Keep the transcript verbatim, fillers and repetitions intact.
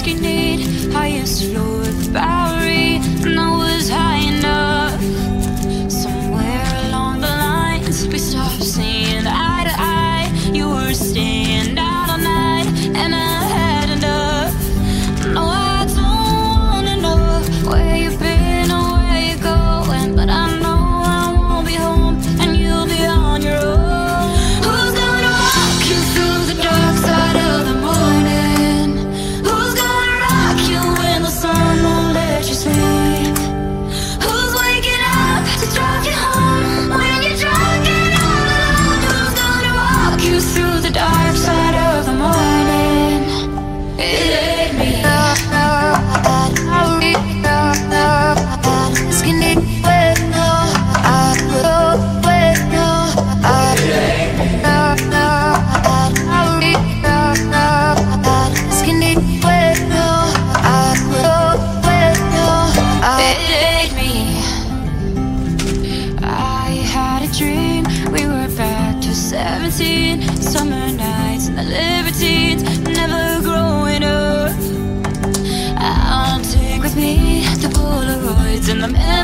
rescue need. Highest floor of the Bowery, and I was high enough. Somewhere along the lines, we stopped seeing eye to eye. You were staying out all night, and I had enough. No, I don't wanna know where you've been or where you're going, but I know I won't be home, and you'll be on your own. Who's gonna walk you through the dark side of the morning? Who's gonna rock you when the sun won't let you sleep? Who's waking up to drive you home when you're drunk and all alone? Who's gonna walk you through the dark side of the morning? It ain't me. seventeen, summer nights and the libertines, never growing up. I'll take with me the Polaroids and the memories.